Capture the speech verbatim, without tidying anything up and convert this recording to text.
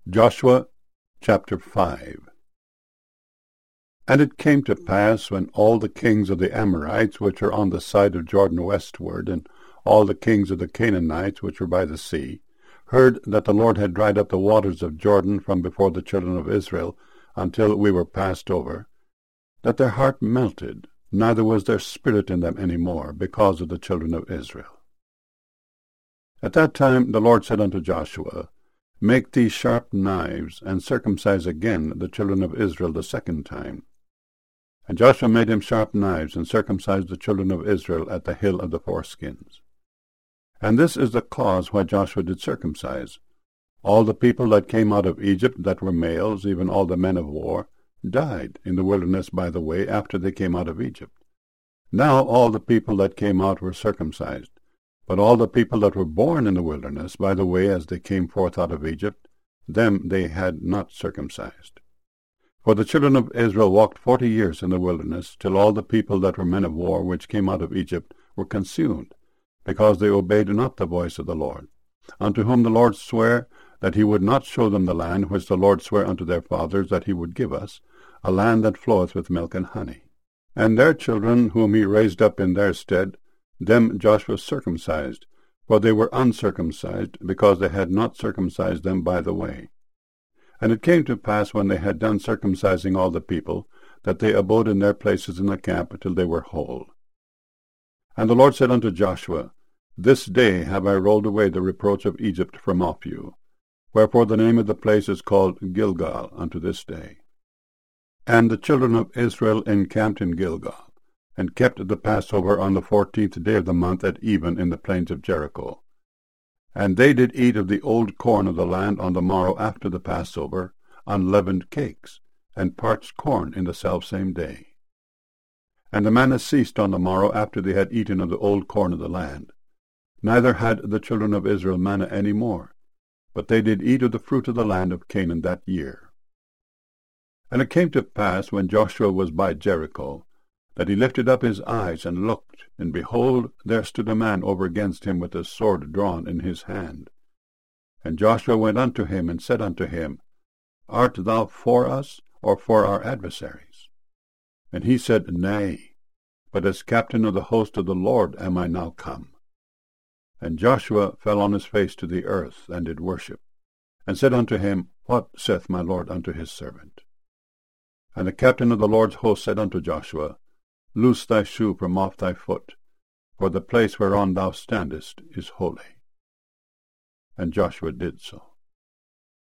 Joshua chapter five. And it came to pass, when all the kings of the Amorites, which are on the side of Jordan westward, and all the kings of the Canaanites, which were by the sea, heard that the Lord had dried up the waters of Jordan from before the children of Israel, until we were passed over, that their heart melted, neither was there spirit in them any more, because of the children of Israel. At that time the Lord said unto Joshua, Make thee sharp knives, and circumcise again the children of Israel the second time. And Joshua made him sharp knives, and circumcised the children of Israel at the hill of the foreskins. And this is the cause why Joshua did circumcise. All the people that came out of Egypt that were males, even all the men of war, died in the wilderness by the way after they came out of Egypt. Now all the people that came out were circumcised. But all the people that were born in the wilderness by the way as they came forth out of Egypt, them they had not circumcised. For the children of Israel walked forty years in the wilderness, till all the people that were men of war which came out of Egypt were consumed, because they obeyed not the voice of the Lord, unto whom the Lord sware that he would not show them the land which the Lord sware unto their fathers that he would give us, a land that floweth with milk and honey. And their children, whom he raised up in their stead, them Joshua circumcised, for they were uncircumcised, because they had not circumcised them by the way. And it came to pass, when they had done circumcising all the people, that they abode in their places in the camp till they were whole. And the Lord said unto Joshua, This day have I rolled away the reproach of Egypt from off you. Wherefore the name of the place is called Gilgal unto this day. And the children of Israel encamped in Gilgal, and kept the Passover on the fourteenth day of the month at even in the plains of Jericho. And they did eat of the old corn of the land on the morrow after the Passover, unleavened cakes, and parched corn in the selfsame day. And the manna ceased on the morrow after they had eaten of the old corn of the land. Neither had the children of Israel manna any more, but they did eat of the fruit of the land of Canaan that year. And it came to pass, when Joshua was by Jericho, that he lifted up his eyes and looked, and behold, there stood a man over against him with a sword drawn in his hand. And Joshua went unto him, and said unto him, Art thou for us, or for our adversaries? And he said, Nay, but as captain of the host of the Lord am I now come. And Joshua fell on his face to the earth, and did worship, and said unto him, What saith my Lord unto his servant? And the captain of the Lord's host said unto Joshua, Loose thy shoe from off thy foot, for the place whereon thou standest is holy. And Joshua did so.